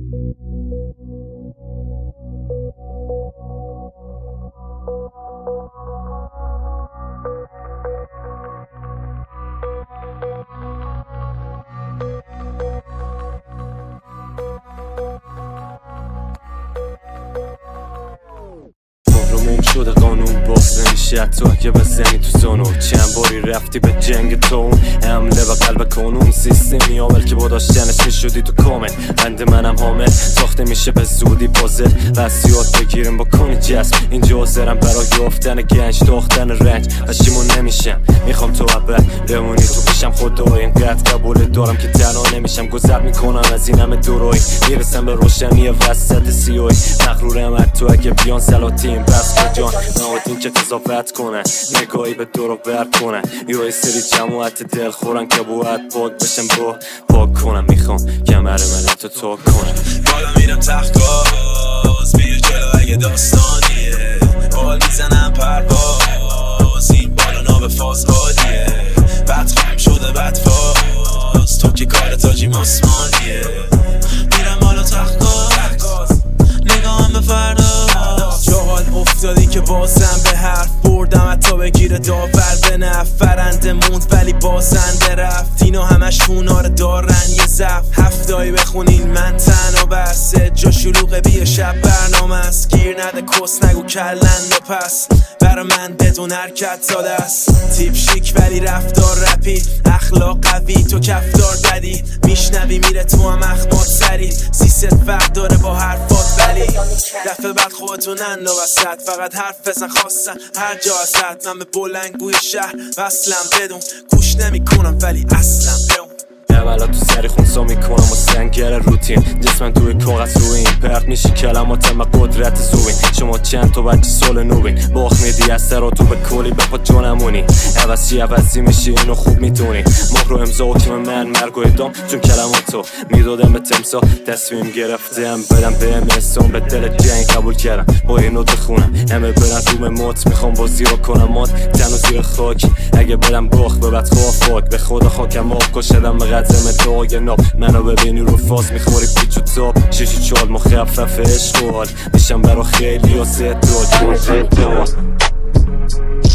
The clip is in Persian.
شده قانون باز نمیشه حتی اگه بزنی تو زانو. چند باری رفتی به جنگ تو اون حمله به قلب کانون. سیستمی عامل که با داشتنش میشدی تو کامل. بند منم حامل ساخته میشه به زودی پازل. وسیعات بگیریم با کنی جسم. اینجا حاضرم برای یافتن گنج داختن رنج. پشیمون نمیشم میخوام تو اول بمونی تو پیشم. خدا اینقدر قبول دارم که تنها نمیشم. گذر میکنم از این همه دورایی میرسم به روشنی وسط سیاهی. مغرورم حتی اگه بیان سلاطین بس کجان نهادین که تضافت کنن. نگاهی به دورو بر کنن یا یه سری جماعت دل خورن که باید پاک بشن با پاک کنم. میخوام کمر ملت رو تاک کنم. بالا میرم تخت گاز بیا جلو اگه داستانیه. حال میزنم پرواز این بالا ناب فاز عالیه. بد خواهم شده بد فاز تو که کار تاجیم آسمانیه. میرم بالا تخت گاز نگاهم به فردا. جاحال افتادی که بازم به حرف بردم حتی بگیره داور به نفرنده موند ولی بازنده رفت. اینا همش خونار دارن یه زف. هفتایی بخونین من تنها بسته جا شلوغه بیا شب برنامه است. گیر نده کس نگو کلن و پس برا من بدون حرکت داده است. تیپ شیک ولی رفتار رپی اخلاق قوی تو کفدار بدی. میشنوی میره تو هم اخمات سری. سیست فرق داره با حرفات ولی دفعه بعد خودتون اندو وسط. فقط حرف بزن خواستن هر جا ازت. من به بلندگوی شهر وصلم بدون گوش نمی کنم ولی اصلا بمون. اولا تو سری خونسا میکنم و سنگر روتین. جسمن توی کاغذ روین پرت میشی کلمات ما قدرت زوین. شما چند تا بچه سال نوین باخ میدی از سرا تو به کلی به پا جانمونی. عوضی میشی اینو خوب میتونی. مهر رو امضا حکم من مرگ و ادام چون کلماتو میدادم به تمسا. تصمیم گرفتم بدم به امستان به دل جنگ قبول کردم با اینو بخونم. همه برن روم موت میخوام بازی رو کنم مات تنو زیر خاک. اگه بدم باخ به بد خواک به خدا خاکم آب کشدم به قدم داغ ناب. منو ببینی رو فاز میخوری پیچ و تاب. شیشی چال مخفف عشق و حال میشم برا خیلی یا زد داد.